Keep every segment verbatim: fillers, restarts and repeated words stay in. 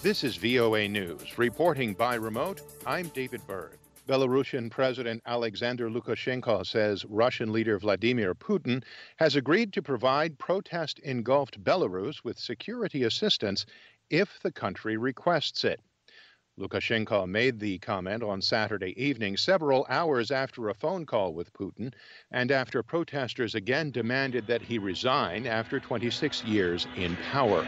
This is V O A News. Reporting by remote, I'm David Byrd. Belarusian President Alexander Lukashenko says Russian leader Vladimir Putin has agreed to provide protest-engulfed Belarus with security assistance if the country requests it. Lukashenko made the comment on Saturday evening, several hours after a phone call with Putin and after protesters again demanded that he resign after twenty-six years in power.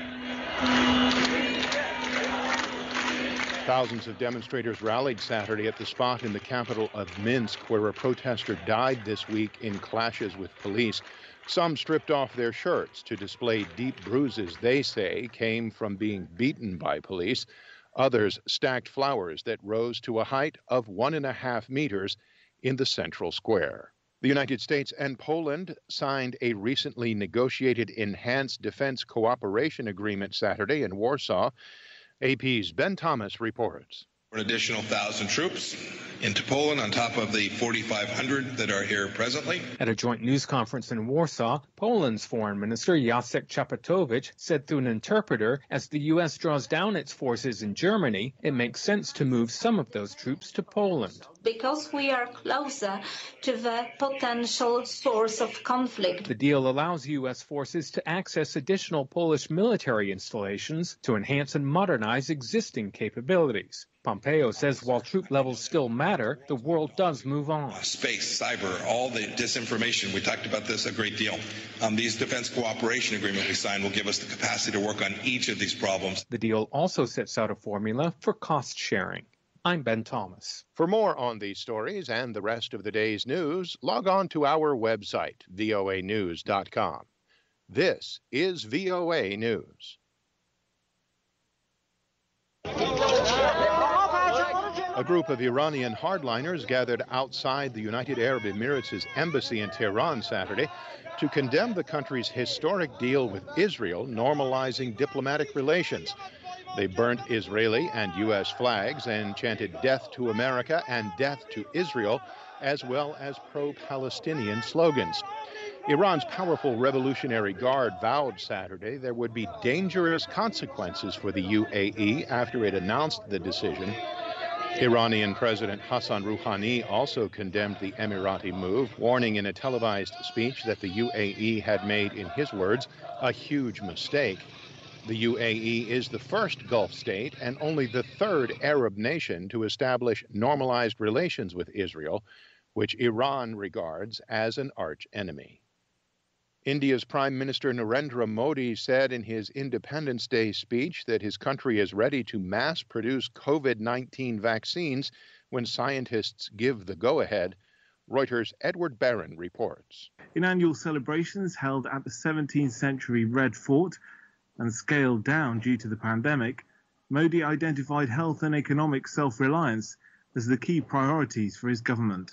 Thousands of demonstrators rallied Saturday at the spot in the capital of Minsk where a protester died this week in clashes with police. Some stripped off their shirts to display deep bruises they say came from being beaten by police. Others stacked flowers that rose to a height of one and a half meters in the central square. The United States and Poland signed a recently negotiated enhanced defense cooperation agreement Saturday in Warsaw. A P's Ben Thomas reports. An additional one thousand troops into Poland on top of the forty-five hundred that are here presently. At a joint news conference in Warsaw, Poland's Foreign Minister Jacek Czaputowicz said through an interpreter, as the U S draws down its forces in Germany, it makes sense to move some of those troops to Poland. Because we are closer to the potential source of conflict. The deal allows U S forces to access additional Polish military installations to enhance and modernize existing capabilities. Pompeo says while troop levels still matter, the world does move on. Space, cyber, all the disinformation, we talked about this a great deal. Um, these defense cooperation agreement we signed will give us the capacity to work on each of these problems. The deal also sets out a formula for cost sharing. I'm Ben Thomas. For more on these stories and the rest of the day's news, log on to our website, V O A news dot com. This is V O A News. A group of Iranian hardliners gathered outside the United Arab Emirates' embassy in Tehran Saturday to condemn the country's historic deal with Israel, normalizing diplomatic relations. They burnt Israeli and U S flags and chanted "Death to America" and "Death to Israel," as well as pro-Palestinian slogans. Iran's powerful Revolutionary Guard vowed Saturday there would be dangerous consequences for the U A E after it announced the decision. Iranian President Hassan Rouhani also condemned the Emirati move, warning in a televised speech that the U A E had made, in his words, a huge mistake. The U A E is the first Gulf state and only the third Arab nation to establish normalized relations with Israel, which Iran regards as an arch enemy. India's Prime Minister Narendra Modi said in his Independence Day speech that his country is ready to mass-produce COVID nineteen vaccines when scientists give the go-ahead. Reuters' Edward Barron reports. In annual celebrations held at the seventeenth century Red Fort and scaled down due to the pandemic, Modi identified health and economic self-reliance as the key priorities for his government.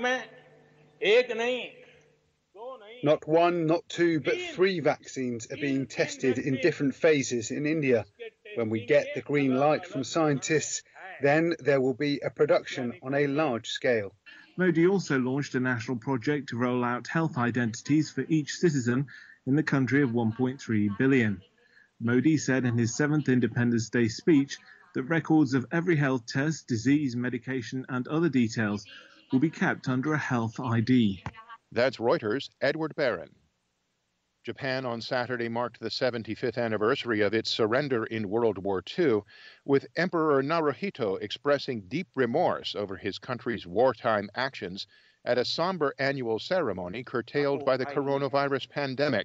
Not one, not two, but three vaccines are being tested in different phases in India. When we get the green light from scientists, then there will be a production on a large scale. Modi also launched a national project to roll out health identities for each citizen in the country of one point three billion. Modi said in his seventh Independence Day speech that records of every health test, disease, medication and other details will be kept under a health I D. That's Reuters' Edward Barron. Japan on Saturday marked the seventy-fifth anniversary of its surrender in World War Two, with Emperor Naruhito expressing deep remorse over his country's wartime actions at a somber annual ceremony curtailed by the coronavirus pandemic.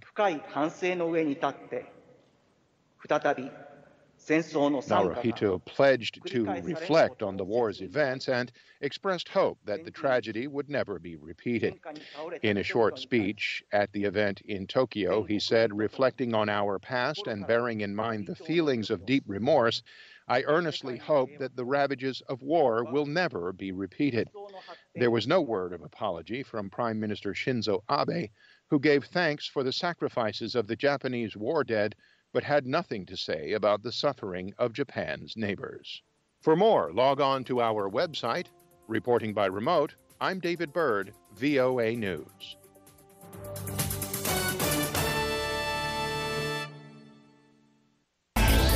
Naruhito pledged to reflect on the war's events and expressed hope that the tragedy would never be repeated. In a short speech at the event in Tokyo, he said, reflecting on our past and bearing in mind the feelings of deep remorse, I earnestly hope that the ravages of war will never be repeated. There was no word of apology from Prime Minister Shinzo Abe, who gave thanks for the sacrifices of the Japanese war dead, but had nothing to say about the suffering of Japan's neighbors. For more, log on to our website. Reporting by remote, I'm David Byrd, V O A News.